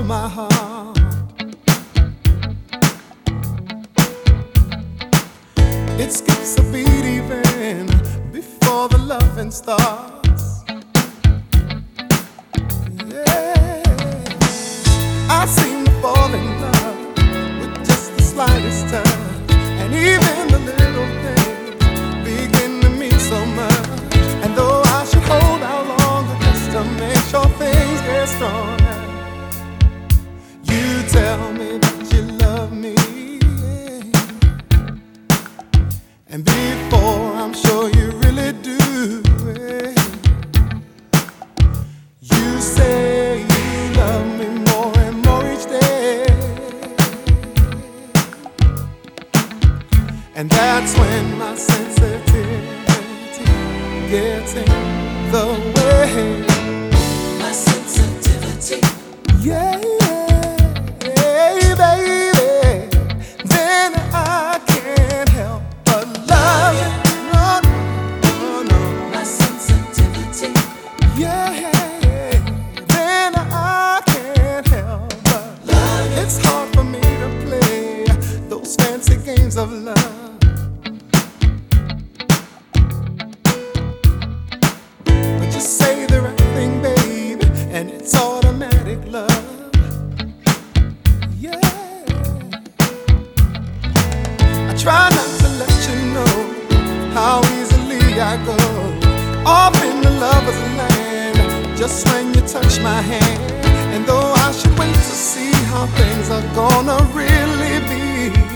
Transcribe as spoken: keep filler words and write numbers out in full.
my heart. It skips a beat even before the loving starts. Yeah, I seem to fall in love with just the slightest touch, and even the little things begin to mean so much. And though I should hold out longer just to make sure things get stronger, you tell me that you love me, and before I'm sure you really do, you say you love me more and more each day. And that's when my sensitivity gets in the way. My sensitivity, Yeah, yeah, baby. Then I can't help but love you. No, no, no. my sensitivity, Yeah, then I can't help but love you. it's hard for me to play those fancy games of love. But you say the right thing, baby, and it's automatic love. Yeah, I try not to let you know how easily I go off in the lover's land just when you touch my hand. And though I should wait to see how things are gonna really be,